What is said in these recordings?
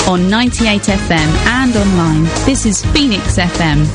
on 98 FM and online. This is Phoenix FM.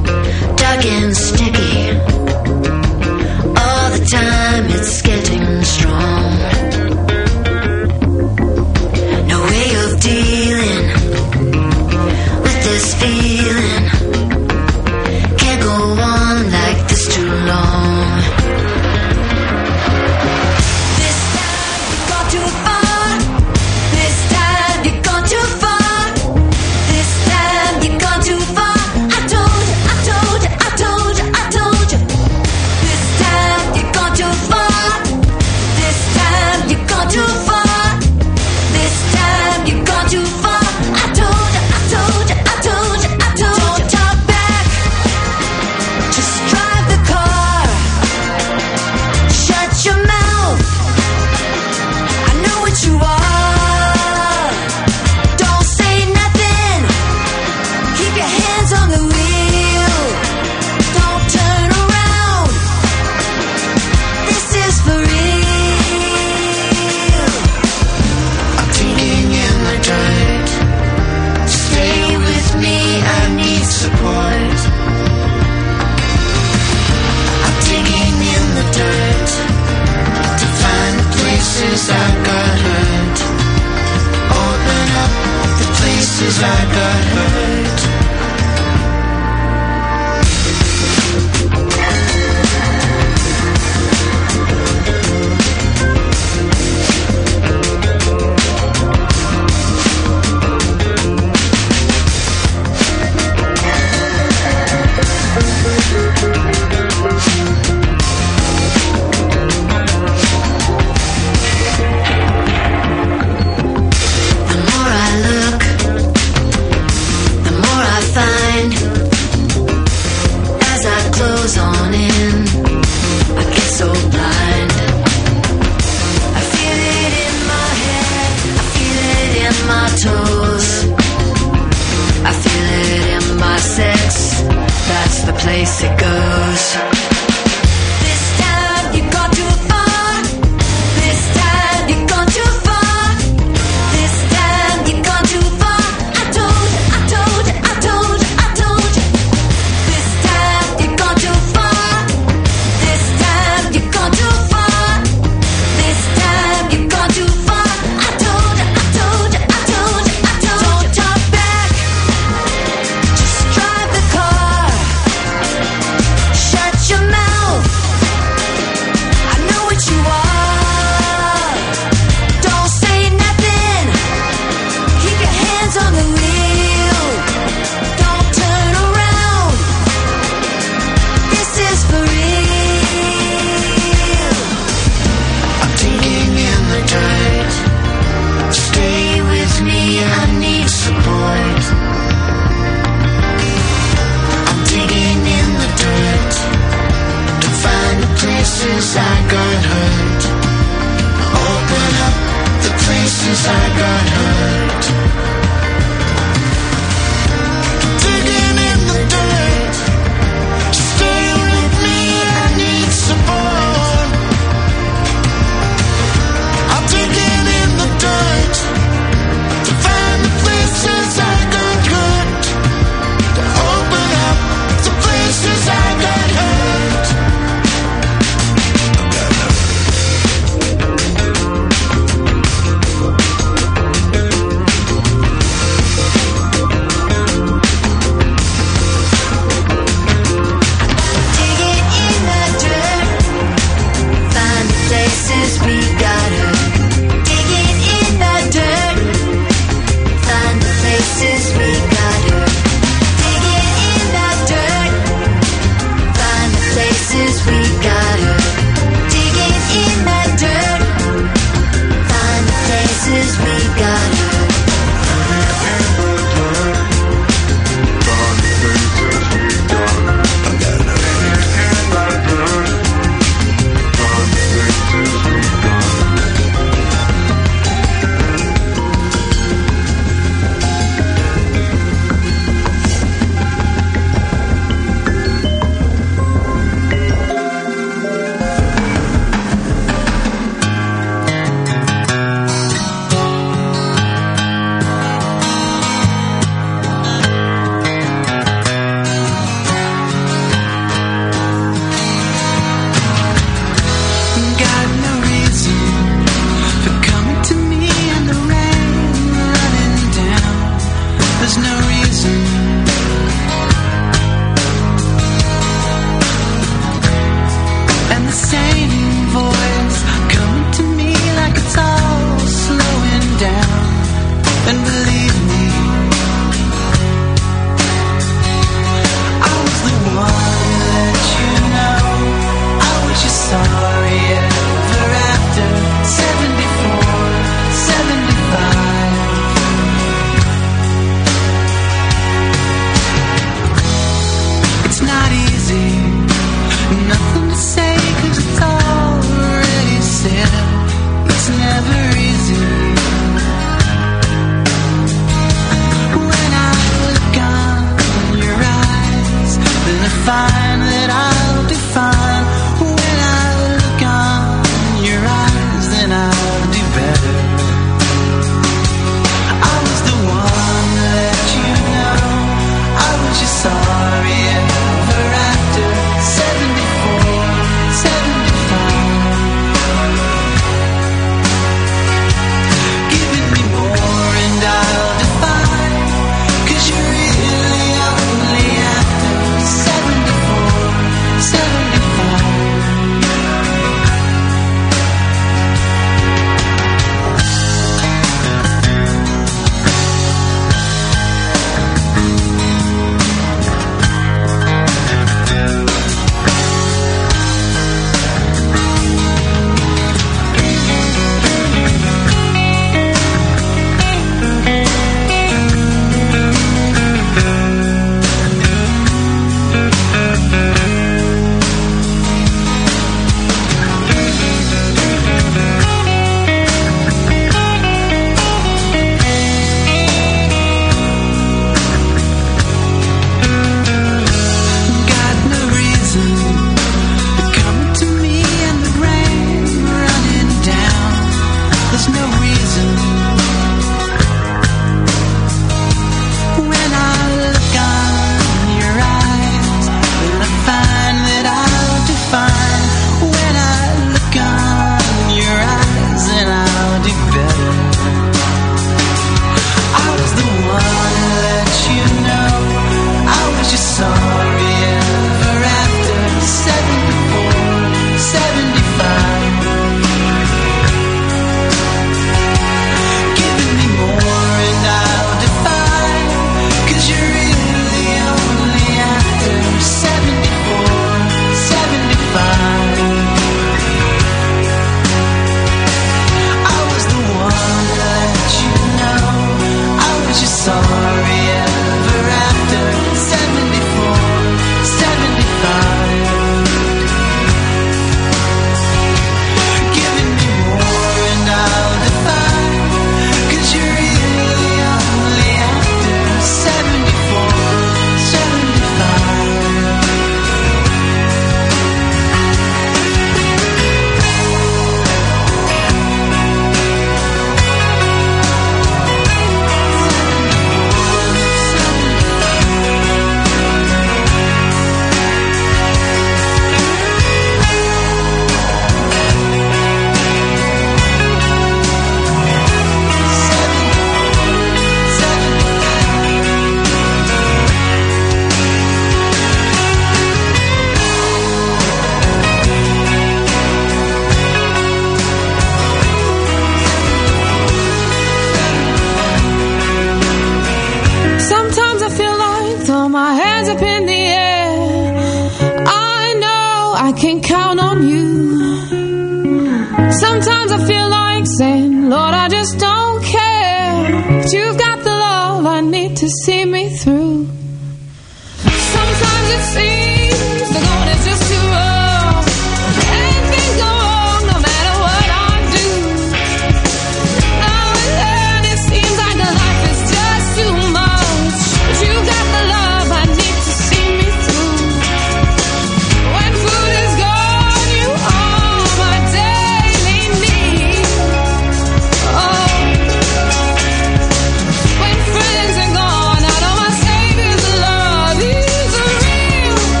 When friends are gone, I know my Savior's love is real.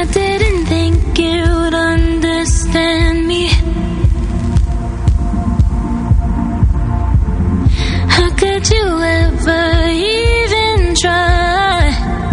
I didn't think you'd understand me. How could you ever even try?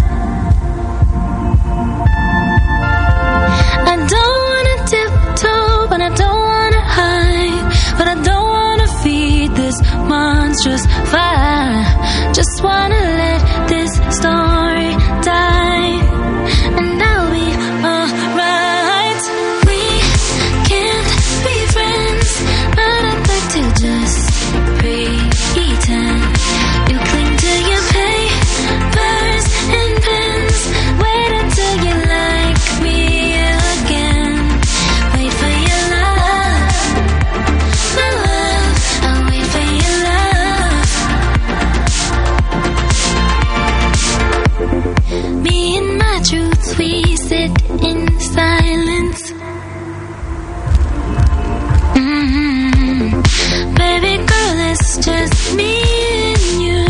I don't wanna tiptoe, but I don't wanna hide, but I don't wanna feed this monstrous fire. Just wanna let this story die, and I'll be alright. We can't be friends, but I'd like to just pretend. You cling to your papers and pens, wait until you like me again. Wait for your love, my love, I'll wait for your love. Me and my truths, we sit in silence. Baby girl, it's just me and you.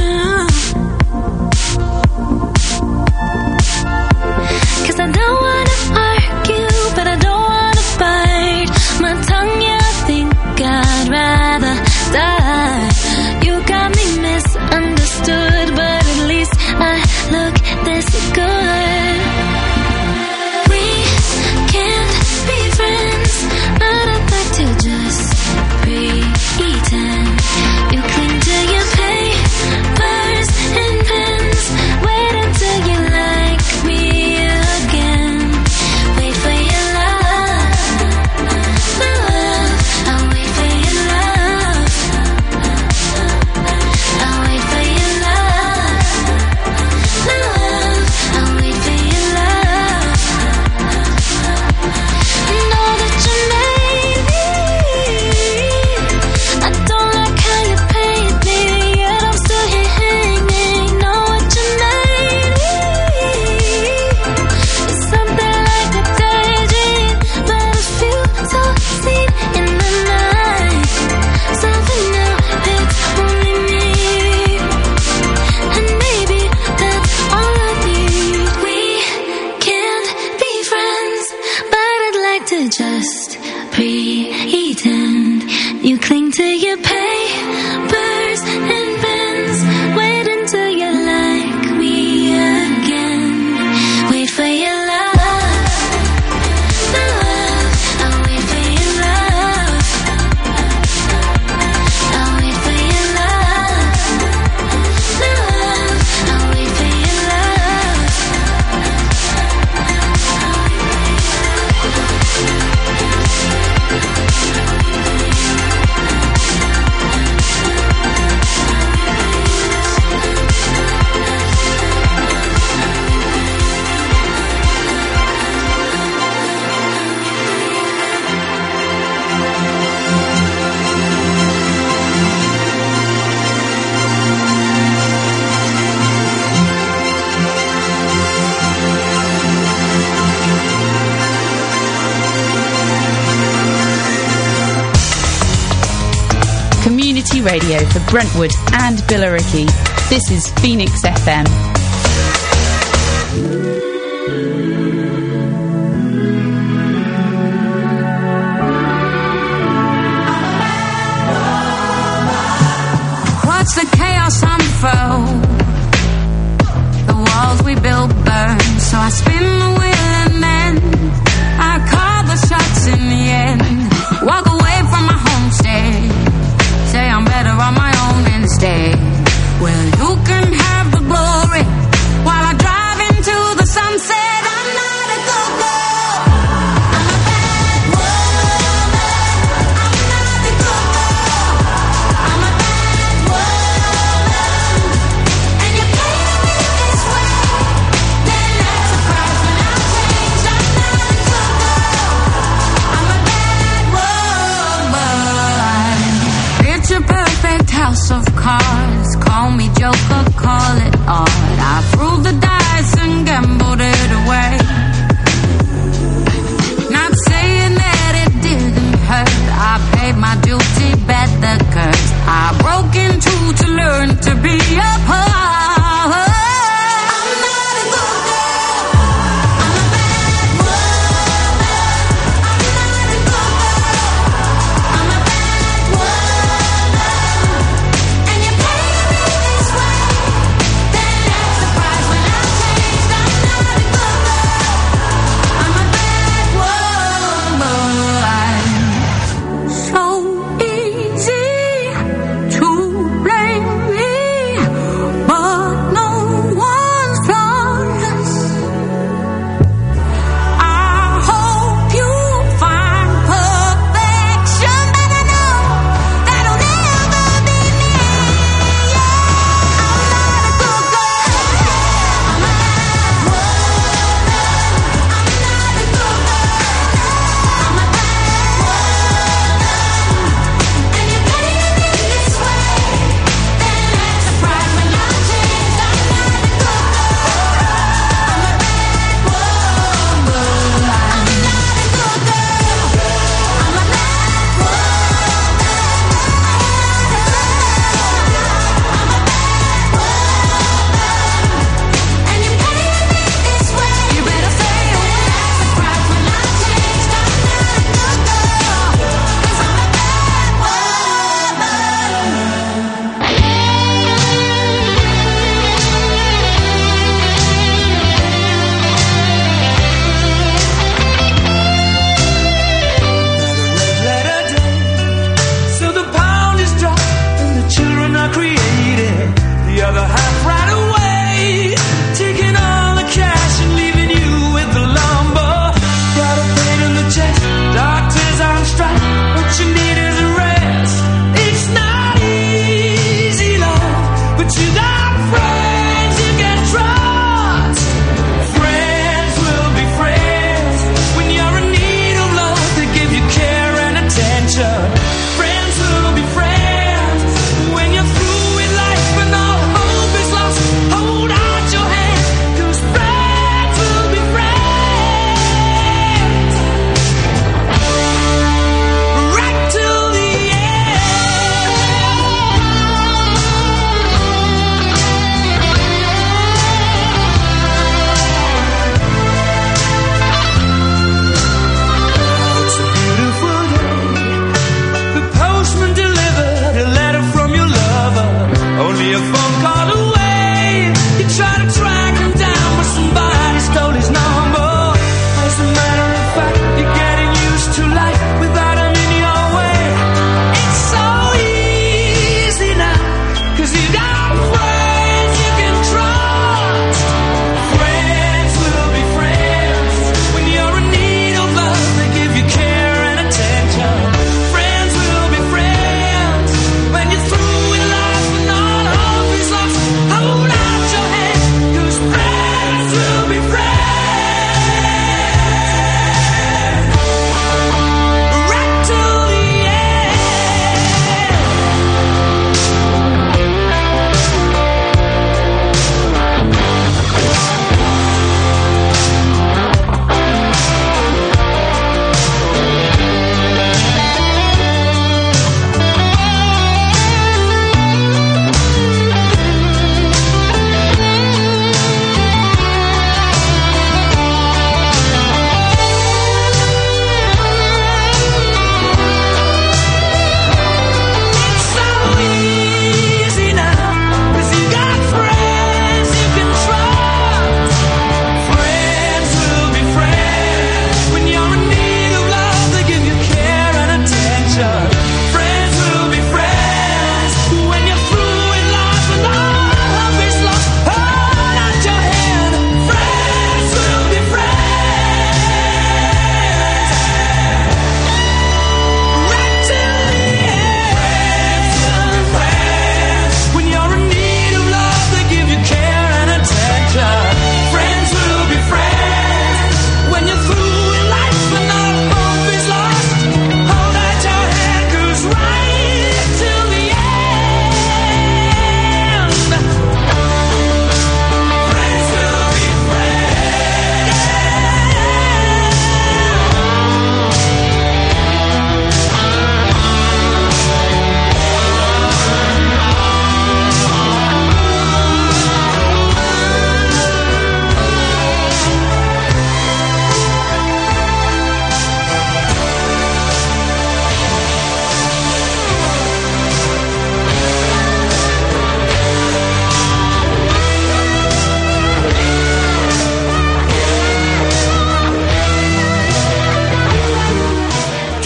'Cause I don't wanna argue, but I don't wanna bite my tongue, yeah, I think I'd rather die. You got me misunderstood, but at least I look this good. We can't be friends, but I'd like to just pretend. You cling to your papers and pens, wait until you like me again. Wait for your love, my love, I'll wait for your love. I'll wait for your love, my love, I'll wait for your love. Know that you made me, I don't like how you paid me, yet I'm still here hanging. Know what you made me, it's something like a daydream, but a few so seen in the night. Something new, it's only me, and maybe that's all I need. We can't be friends, but I'd like to just pretend. You cling to your papers and pens, wait until you like me again. Wait for your love, my love, I'll wait for your love. I'll wait for your love, my love, I'll wait for your love. Community radio for Brentwood and Billericay. This is Phoenix FM. Watch the chaos unfold. The walls we built burn, so I spin the wheel and then I call the shots in the end. Walk away from my homestead, say I'm better on my own instead. Well, you can have the glory while I drive into the sunset. I'm not a go-go, I'm a bad woman. I'm not a go-go, I'm a bad woman. And you can't be this way, then that's surprise when I change. I'm not a go-go, I'm a bad woman. Picture perfect house of cards, call me Joker, call it art. I threw the dice and gambled it away, not saying that it didn't hurt. I paid my duty, bet the curse. I broke in two to learn to be a part. I'm not a good girl, I'm a bad woman.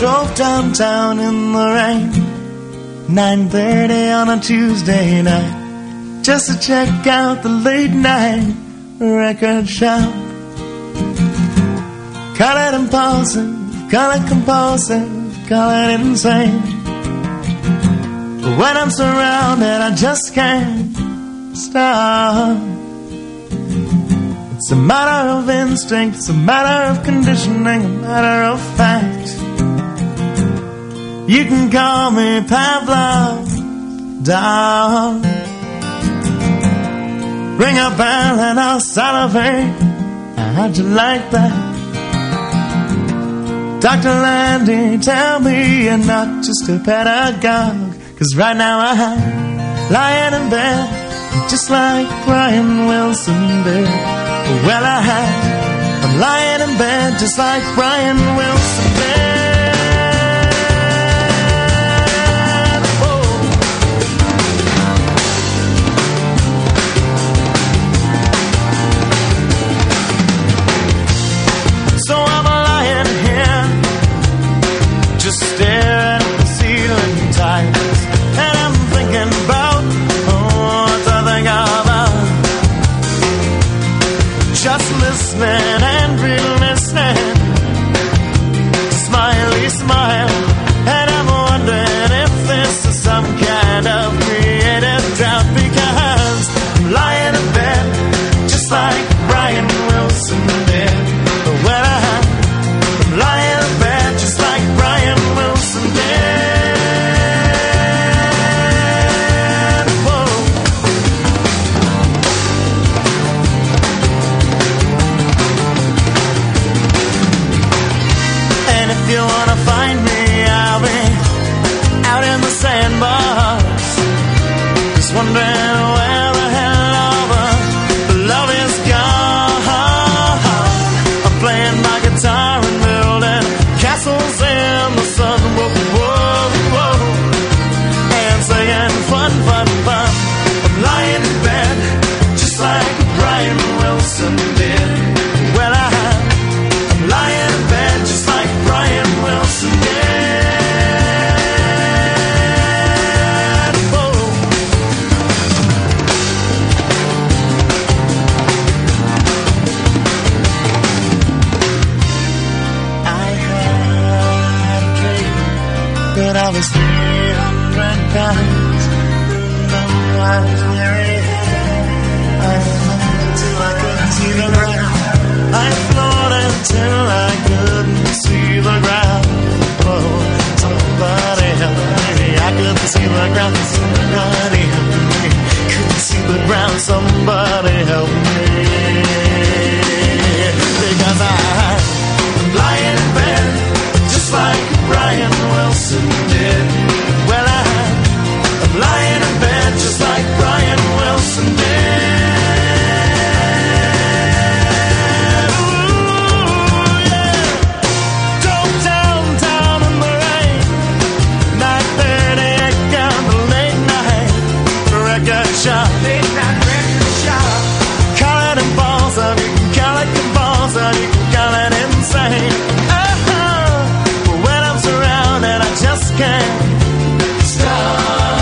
drove downtown in the rain, 9:30 on a Tuesday night, just to check out the late night record shop. Call it impulsive, call it compulsive, call it insane. But when I'm surrounded, I just can't stop. It's a matter of instinct, it's a matter of conditioning, a matter of fact. You can call me Pavlov's dog. Ring a bell and I'll salivate. How'd you like that? Dr. Landy, tell me you're not just a pedagogue. 'Cause right now I'm lying in bed, just like Brian Wilson did. Well, I'm lying in bed, just like Brian Wilson did. So I'm lying here, just staring at the ceiling tiles, and I'm thinking about what I think about. Just listening and re-listening, smiley smile, and I'm wondering if this is some kind of creative drought, because I'm lying in bed, just like Brian Wilson did. Well, I'm lying in bed just like Brian Wilson did. Whoa. And if you wanna find me, I'll be out in the sandbox, just wondering where the hell all the love is gone. I'm playing my guitar and building castles in the sun, whoa, whoa, whoa, and singing fun, fun, fun. I'm lying in bed, just like Brian Wilson did. Well, I'm lying in bed, just like Brian Wilson did. Whoa. I had a dream that I was 300 pounds. No, I was very heavy. I floated till I couldn't see the ground. I floated till I couldn't see the ground. Oh, somebody help me. I couldn't see the ground. Somebody help me. Couldn't see the ground. Somebody help me. Because I'm lying in bed, just like Brian Wilson did. Well, I'm lying in bed, just like Brian Wilson did. Ooh, yeah. Drove downtown in the rain, 9:30, got the late night record shop. Late night record shop. Call it impulsive, you can call it compulsive, you can call it insane. But when I'm surrounded, I just can't stop.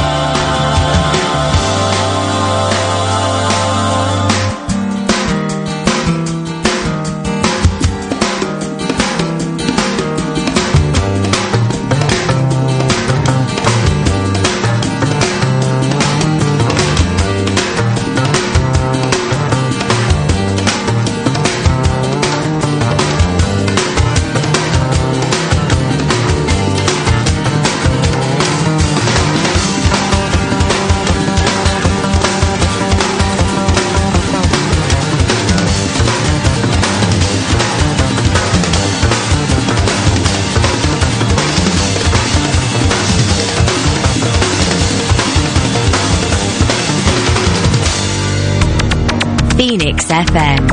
Phoenix FM.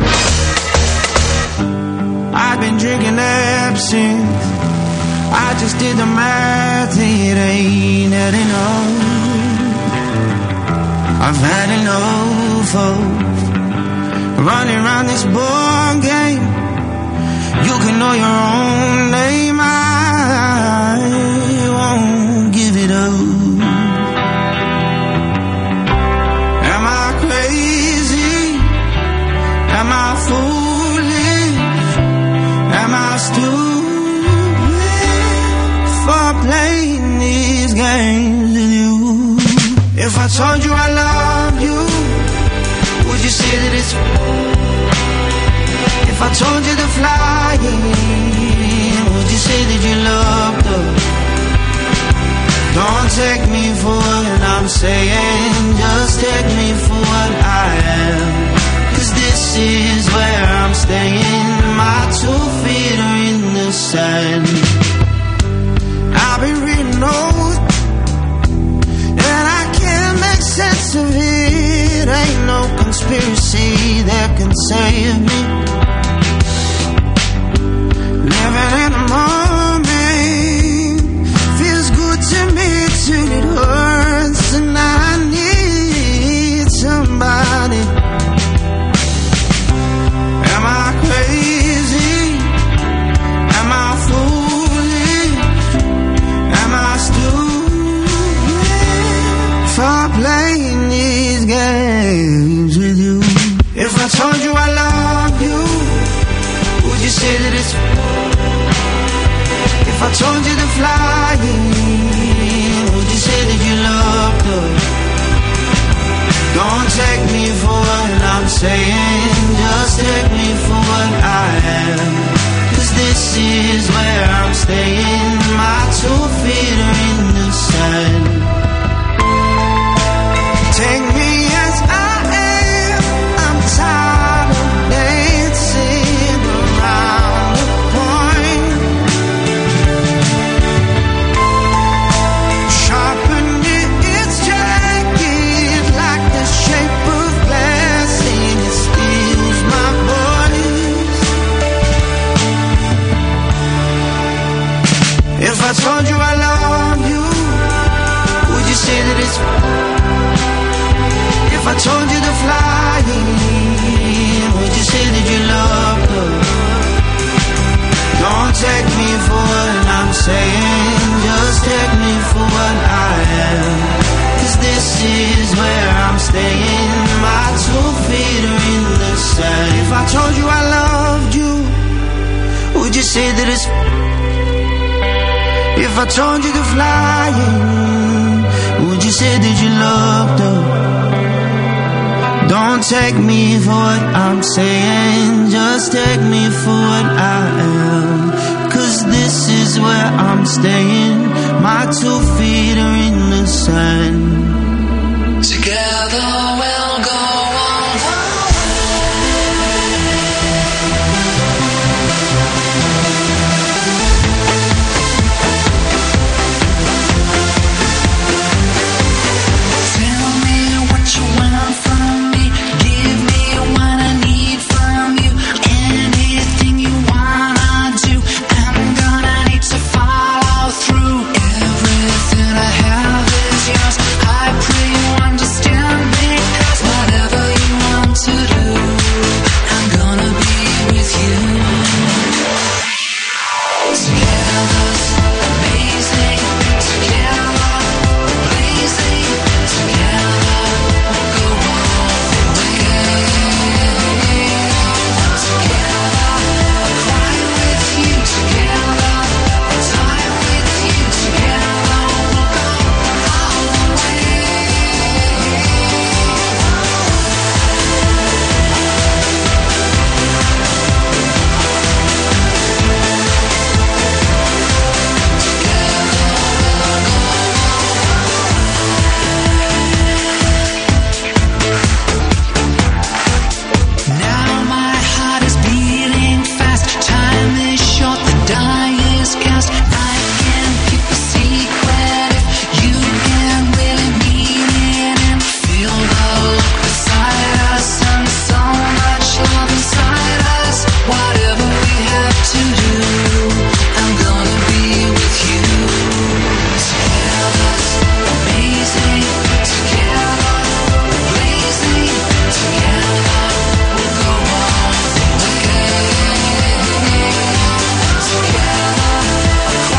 I've been drinking absinthe. I just did the math, it ain't adding up. I've had enough of running around this board game. You can know your own name. I games with you. If I told you I love you, would you say that it's... If I told you to fly, would you say that you loved her? Don't take me for what I'm saying, just take me for what I am. 'Cause this is where I'm staying, my 2 feet are in the sand. I've been reading notes, and I can't make sense of it. Ain't no conspiracy that can save me. Living in the moment feels good to me till it hurts, and I need somebody. Am I crazy? Am I foolish? Am I stupid for playing these games with you? If I told you I love you, would you say that it's... If I told you to fly, would you say that you loved her? Don't take me for what I'm saying, just take me for what I am. 'Cause this is where I'm staying, my 2 feet are in the sand. Take me as I am, I'm tired of dancing around the point. Sharpen its jagged like the shape of glass, and it steals my voice. If I told you I love you, would you say that it's... If I told you to fly, would you say that you loved her? Don't take me for what I'm saying, just take me for what I am. 'Cause this is where I'm staying, my 2 feet are in the sand. If I told you I loved you, would you say that it's... If I told you to fly, would you say that you loved her? Don't take me for what I'm saying, just take me for what I am. 'Cause this is where I'm staying, my 2 feet are in the sand. Together we'll go on the Tell me what you want from me, give me what I need from you. Anything you wanna do, I'm gonna need to follow through. Everything I have is yours, I pray you understand me. 'Cause whatever you want to do, I'm gonna be with you. Together, amazing. Together, blazing. Together, we'll go all the way. Together, cry with you. Together, die with you. Together, we'll go all the way. Now my heart is beating fast. Time is short, the die is cast. I can keep a secret if you can really mean it and feel the love beside us and so much love inside us. Whatever we have to do, I'm gonna be with you. Together, amazing. Together, blazing. Together, we'll go all the way. Together,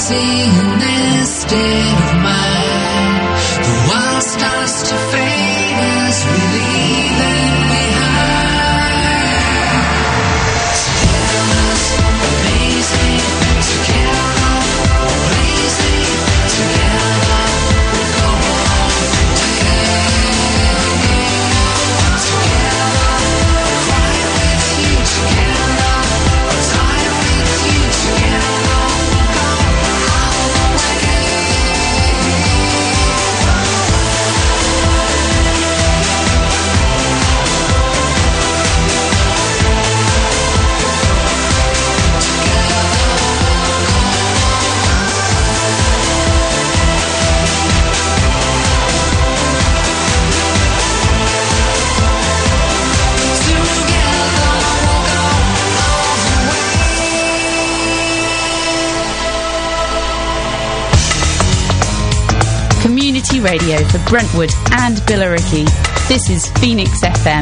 see in this state of mind. The world starts to fade as we leave it behind. Together, amazing. Together, blazing. Together, we go on. Together, cry with you. Together, die with you. Together, we'll go all the way. Community radio for Brentwood and Billericay. This is Phoenix FM.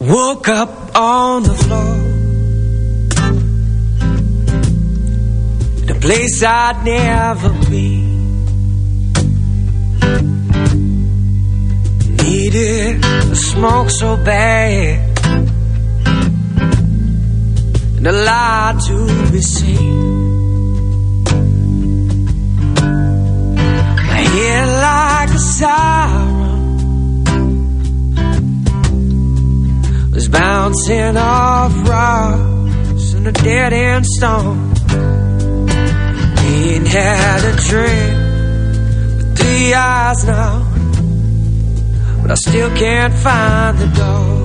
Woke up on the floor in a place I'd never been. Needed a smoke so bad and a light to be seen. My head like a siren was bouncing off rocks in a dead-end storm. Ain't had a drink for 3 hours now, but I still can't find the door.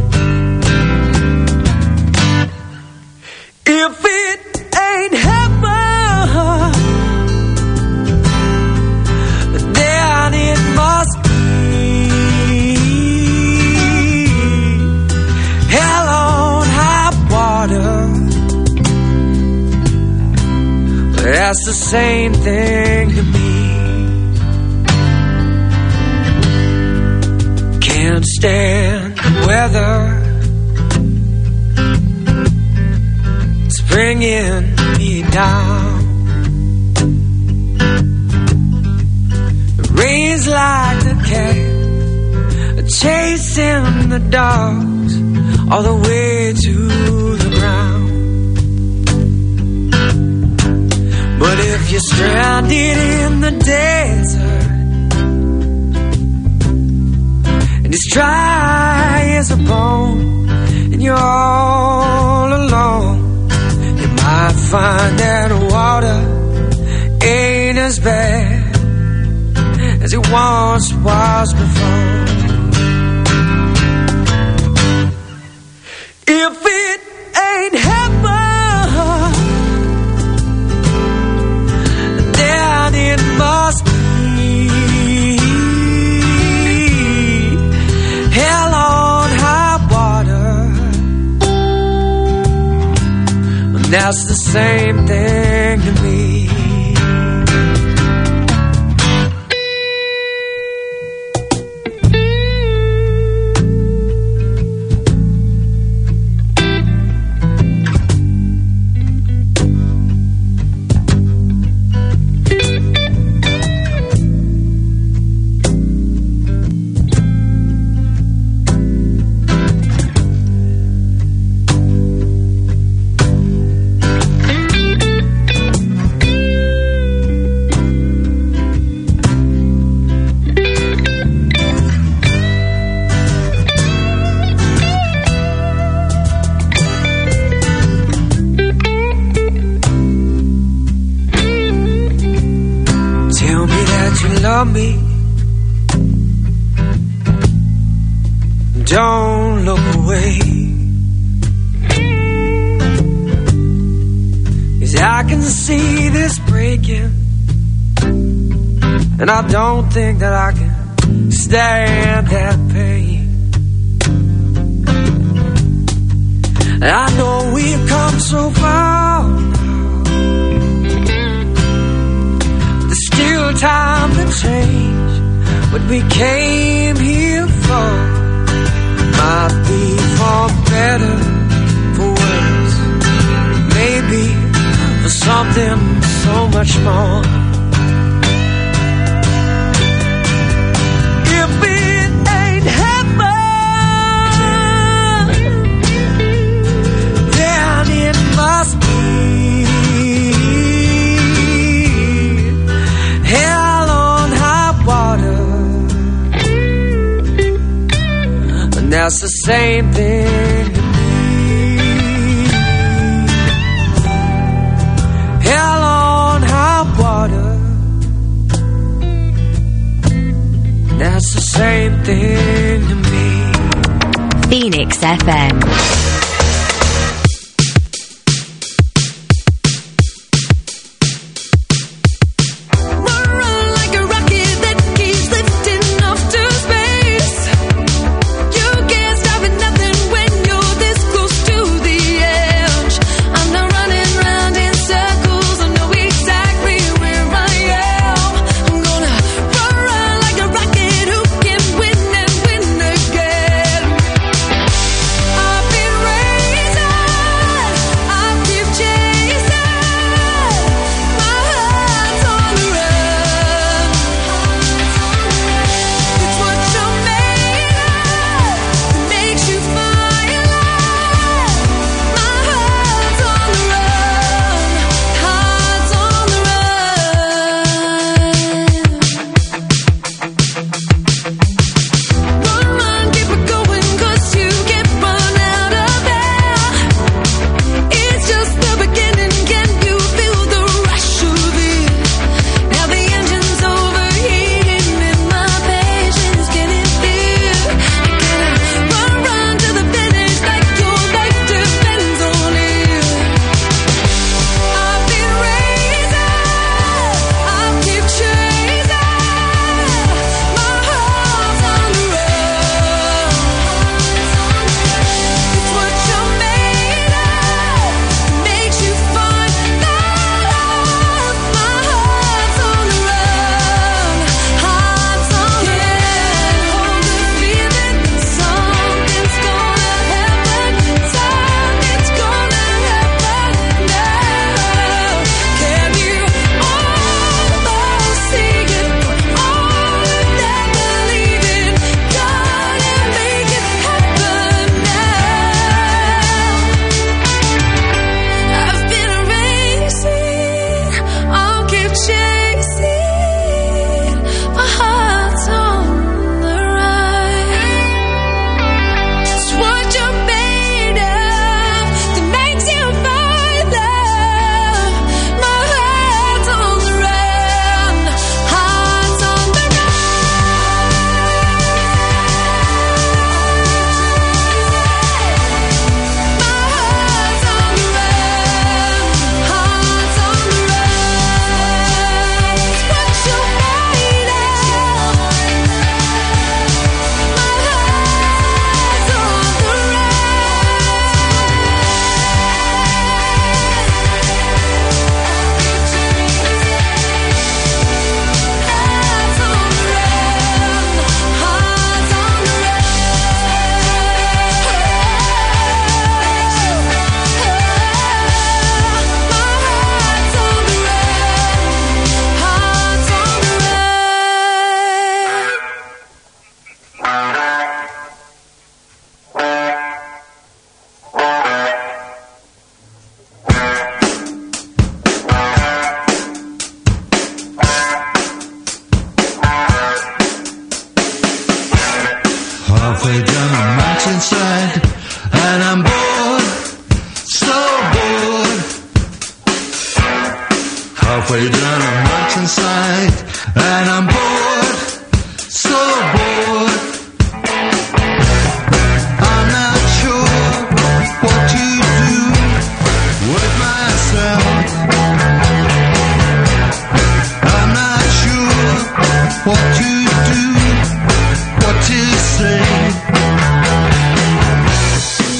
If it ain't heaven, then it must be hell on high water. That's the same thing to me. Can't stand the weather, it's bringing me down. It rains like the cat chasing the dogs all the way to the ground. But if you're stranded in the desert and it's dry as a bone and you're all alone, you might find that water ain't as bad as it once was before. If it ain't heaven, then it must be hell on high water. And that's the same thing to me. Me, don't look away, 'cause I can see this breaking, and I don't think that I can stand that pain. And I know we've come so far now, there's still time to change what we came here for. Might be for better, for worse, maybe for something so much more. If it ain't heaven, then it must be hell on high water. And that's the same thing to me. Hell on high water. And that's the same thing to me. Phoenix FM.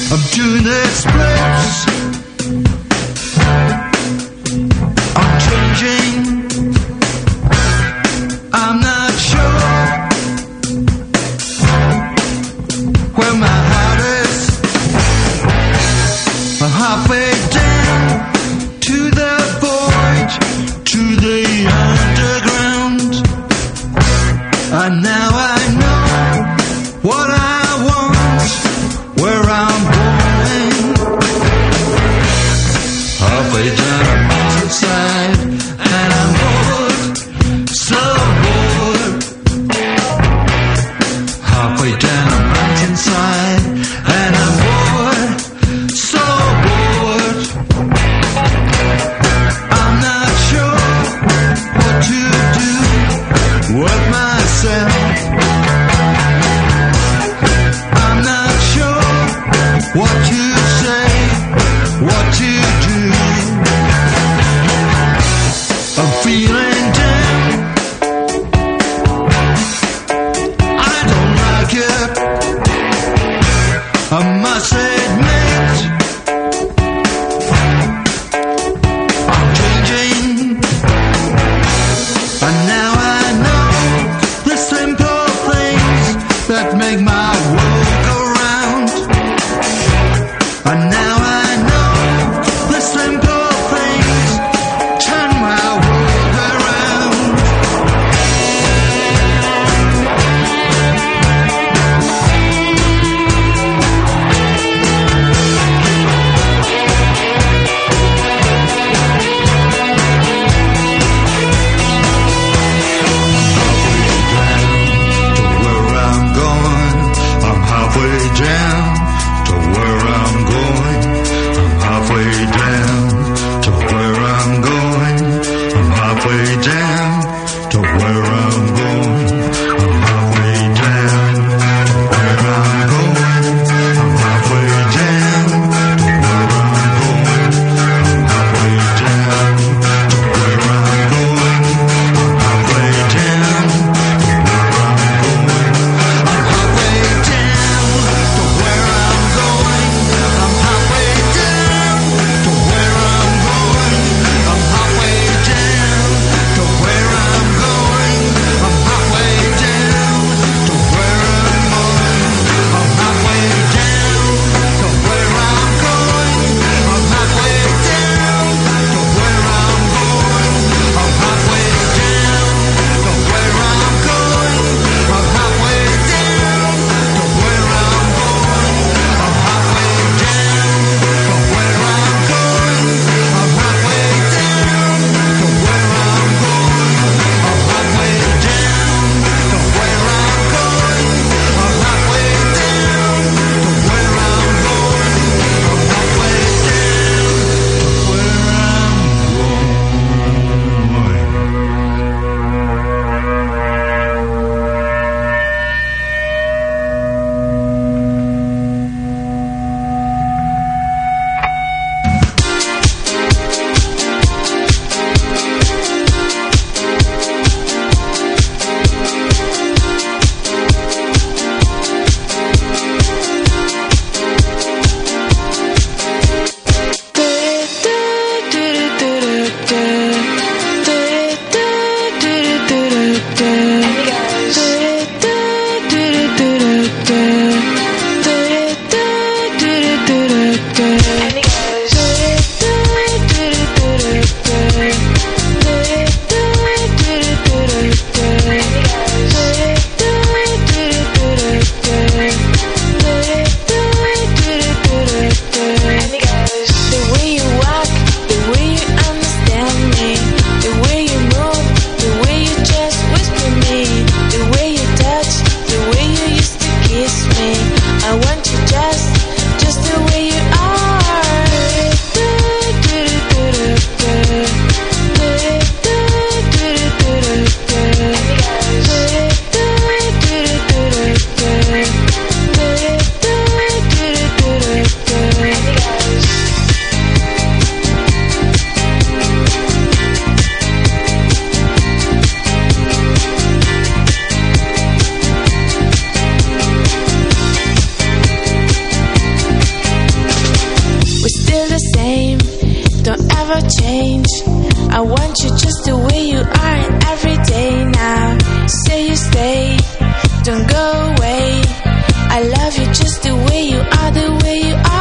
I'm doing the splits. I'm changing. I'm not sure where my heart is. I'm halfway down to the void, to the underground. And now I know what I want, where I'm going. Halfway down a mountainside, and I'm bored, so bored. Halfway down a mountainside, and I'm bored, so bored. I'm not sure what to do with myself. I'm not sure what to say, what to do. I'm feeling down. I don't like it, I must admit. I'm changing, and now I know the simple things that make my world go round. And now I know the simple things turn my world around. To where I'm going, I'm halfway down to where I'm going. never change. I want you just the way you are every day now. Say you stay, don't go away. I love you just the way you are, the way you are.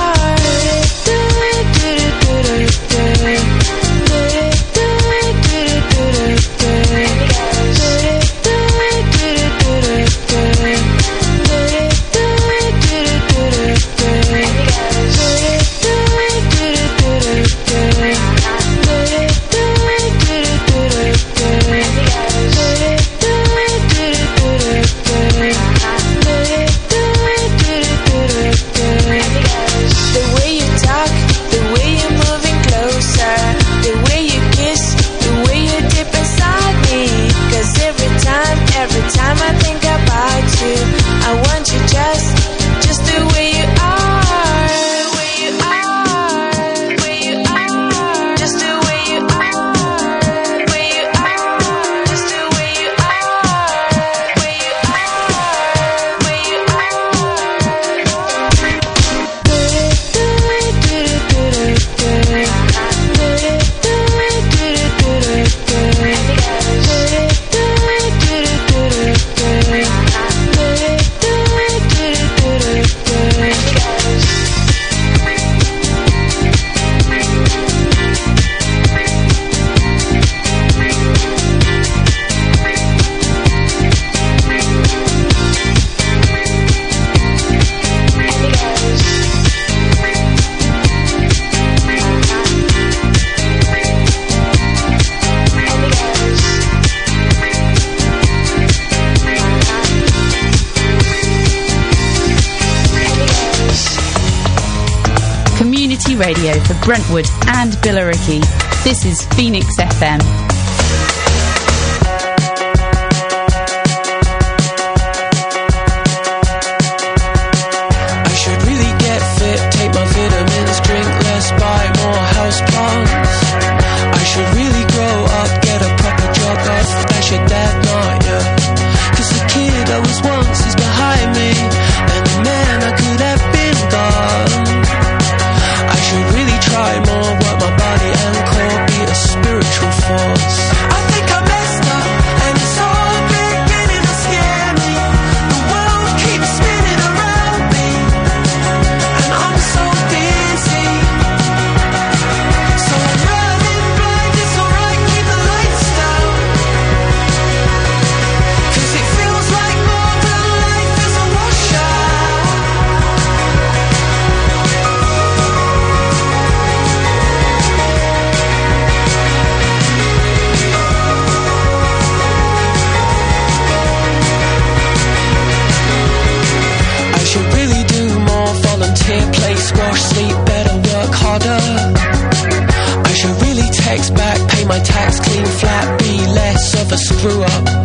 Radio for Brentwood and Billericay. This is Phoenix FM. I should really get fit, take my vitamins, drink less, buy more house plants. I should really grow up, get a proper job, dash your dad not yet. 'Cause the kid I was once is behind me, and the man I could have been gone. I should really try more, work my body and core, be a spiritual force. I think I messed up, and it's all beginning to scare me. The world keeps spinning around me, and I'm so dizzy. So I'm running blind, it's alright, keep the lights down. 'Cause it feels like more than life is a washout. I should really do more, volunteer, play squash, sleep better, work harder. I should really text back, pay my tax, clean flat, be less of a screw up.